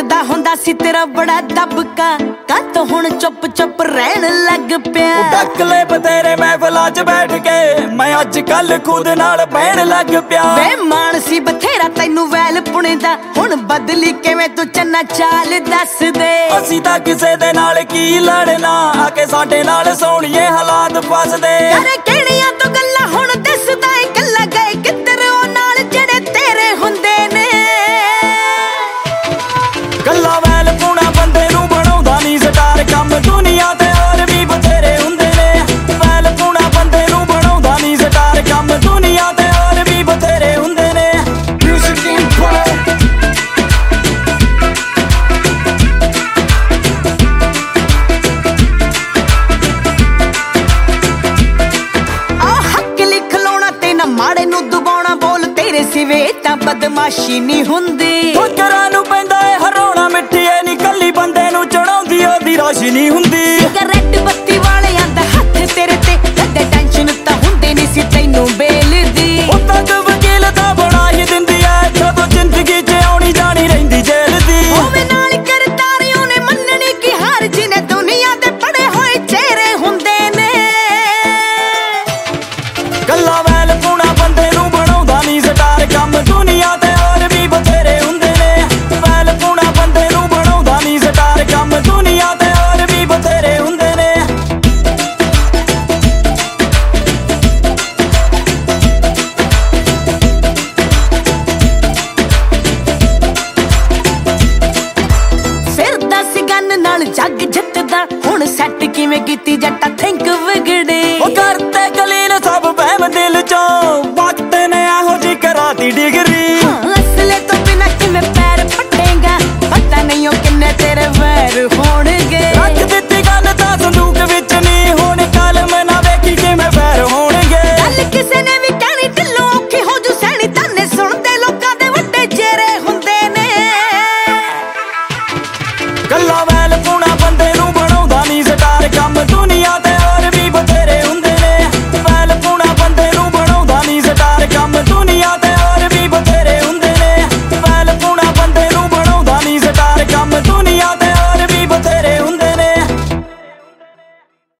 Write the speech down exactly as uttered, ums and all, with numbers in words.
ਲੱਗਦਾ ਹੁੰਦਾ ਸੀ ਤੇਰਾ ਬੜਾ ਦਬਕਾ, ਕੱਤ ਹੁਣ ਚੁੱਪ ਚੁੱਪ ਰਹਿਣ ਲੱਗ ਪਿਆ। ਡੱਕ ਲੈ ਬਤੇਰੇ ਮਹਿਫਲਾਂ 'ਚ ਬੈਠ ਕੇ ਮੈਂ ਅੱਜ ਕੱਲ ਖੁਦ ਨਾਲ ਬਹਿਣ ਲੱਗ ਪਿਆ। ਵੇ ਮਾਣ ਸੀ ਬਥੇਰਾ ਤੈਨੂੰ ਵੈਲ ਪੁਣੇ ਦਾ, ਹੁਣ ਬਦਲੀ ਕਿਵੇਂ ਤੂੰ ਚੰਨਾ ਚਾਲ ਦੱਸ ਦੇ। ਅਸੀਂ ਤਾਂ ਕਿਸੇ ਦੇ ਨਾਲ ਕੀ ਲੜਨਾ, ਆ ਕੇ ਸਾਡੇ ਨਾਲ ਸੋਹਣੀਏ ਹਾਲਾਤ ਫਸਦੇ। ਯਾਰੇ ਕਿਹੜੀਆਂ ਤੋਂ ਗੱਲਾਂ ਹੁਣ ਦੱਸਦਾ ਏ, ਕੱਲਾ ਗਏ ਕਿੱਧਰ ਉਹ ਨਾਲ ਜਿਹੜੇ ਤੇਰੇ ਹੁੰਦੇ ਨੇ। ਕੱਲਾ ਵੈਲ ਪੁਣਾ ਬੰਦੇ ਨੂੰ ਬਣਾਉਂਦਾ ਨਹੀਂ ਸਟਾਰ, ਕੰਮ ਦੁਨੀਆ ਤੇ ਹੋਰ ਵੀ ਬਥੇਰੇ ਹੁੰਦੇ ਨੇ। ਵੈਲ ਪੁਣਾ ਬੰਦੇ ਨੂੰ ਬਣਾਉਂਦਾ ਨਹੀਂ ਸਟਾਰ, ਕੰਮ ਦੁਨੀਆ ਤੇ ਹੋਰ ਵੀ ਬਥੇਰੇ ਹੁੰਦੇ ਨੇ। ਮਿਊਜ਼ਿਕ ਇੰਪੋਰਟ ਮਾੜੇ ਨੂੰ ਦਬਾਉਣਾ, ਬੋਲ ਤੇਰੇ ਸਿਵੇ ਤਾਂ ਬਦਮਾਸ਼ੀ ਨਹੀਂ ਹੁੰਦੀ। ਠੋਕਰਾਂ ਨੂੰ ਪੈਂਦਾ ਏ ਹਰਾਉਣਾ, ਮਿੱਠੀਏ ਨੀ ਕੱਲੀ ਬੰਦੇ ਨੂੰ ਚੜਾਉਂਦੀ ਉਹਦੀ ਰਾਸ਼ੀ ਨਹੀਂ ਹੁੰਦੀ। ਸਿਗਰਟ ਬੱਤੀ ਵਾਲਿਆਂ ਦਾ ਹੱਥ ਤੇਰੇ ਤੇ, ਕਦੇ ਟੈਨਸ਼ਨ ਤਾਂ ਹੁੰਦੀ ਨਹੀਂ ਸੀ ਤੈਨੂੰ ਬੇਲ ਦੀ। ਉਹ ਤੱਕ ਵਕੀਲ ਤਾਂ ਬਣਾ ਹੀ ਦਿੰਦੀ ਐ, ਜਦੋਂ ਜ਼ਿੰਦਗੀ 'ਚ ਆਉਣੀ ਜਾਣੀ ਰਹਿੰਦੀ ਜੇਲ੍ਹ ਦੀ। ਉਹਵੇਂ ਨਾਲ ਕਰਤਾਰੀ ਉਹਨੇ ਮੰਨਣੀ ਕਿ ਹਾਰ ਜਿਹਨੇ ਦੁਨੀਆ ਦੇ ਪੜੇ ਹੋਏ ਚਿਹਰੇ ਹੁੰਦੇ ਨੇ। ਕੱਲਾ ਵੈਲ ਪੁਣਾ ਬੰਦੇ ਨੂੰ ਬਣਾਉਂਦਾ ਨਹੀਂ ਸਟਾਰ, ਕੰਮ ਦੁਨੀਆ ਤੇ ਹੋਰ ਵੀ ਬਥੇਰੇ ਹੁੰਦੇ ਨੇ। ਵੈਲ ਪੁਣਾ ਬੰਦੇ ਨੂੰ ਬਣਾਉਂਦਾ ਨਹੀਂ ਸਟਾਰ, ਕੰਮ ਦੁਨੀਆ ਤੇ ਹੋਰ ਵੀ ਬਥੇਰੇ ਹੁੰਦੇ ਨੇ। ਫਿਰਦਾ ਸੀ ਗੰਨ ਨਾਲ ਜੱਗ ਜਿੱਤਦਾ, ਹੁਣ ਸੈੱਟ ਕਿਵੇਂ ਕੀਤੀ ਜੱਟਾ